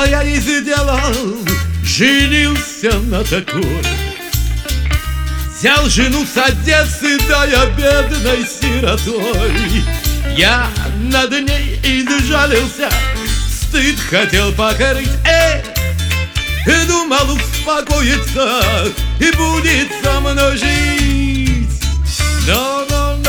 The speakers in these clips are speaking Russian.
Но я не сделал, женился на такой. Взял жену с Одессы, да я бедной сиротой. Я над ней и сжалился, стыд хотел покорить, и думал успокоиться, и будет со мной жить. Но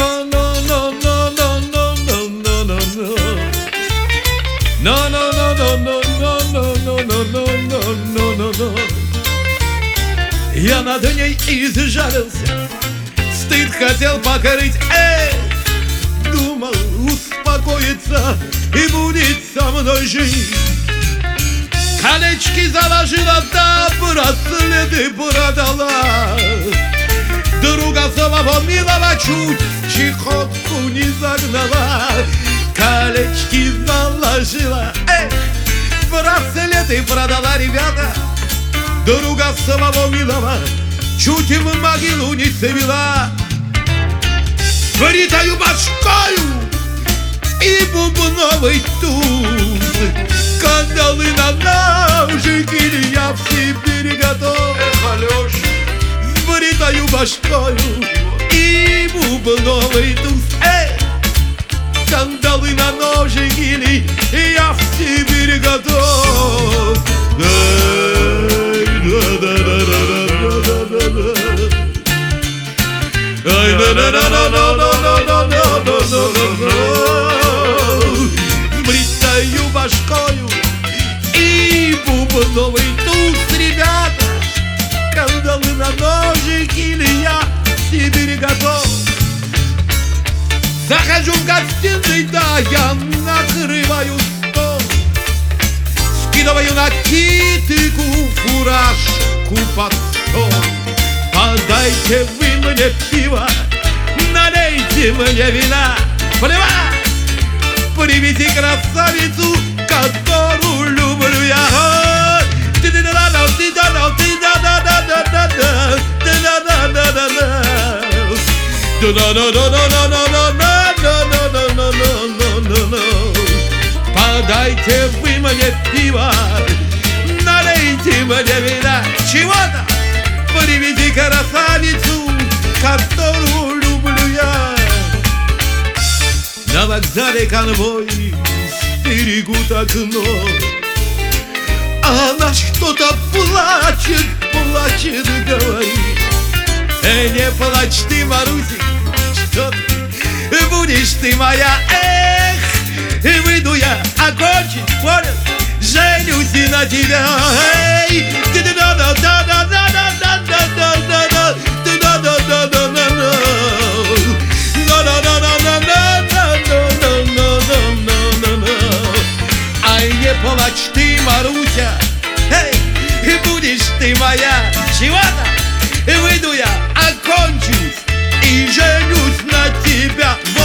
я над ней и сжалился, стыд хотел покорить, думал успокоиться, и будет со мной жить. Колечки заложила, да браслеты продала, друга самого милого чуть в чехотку не загнала. Колечки заложила, браслеты продала, ребята, друга самого милого чуть в могилу не свела. Бритою башкою и бубновый туз, кандалы на ножики, я в Сибири готов. Алёш, с бритою башкою и бубновый туз, кандалы на ножики, я в Сибири готов. С бритою башкою и бубновый туз, ребята, кандалы на ножики, я в Сибири готов. Захожу в гостиный, да я накрываю стол, скидываю накидку, фуражку под стол. Подайте вы мне пиво, налейте мне вина, плевать, привези красавицу, которую люблю я. Подайте вы мне пиво, налейте мне вина, чего-то привези красавицу, которую люблю я. На вокзале конвой стерегут окно, она что-то плачет, плачет, говорит: не плачь ты, Марусик, что ты будешь ты моя, выйду я окончить, понял, женюсь и на тебя. Ай, не плачь ты, Маруся, будешь ты моя, чего-то, выйду я, окончусь и женюсь на тебя.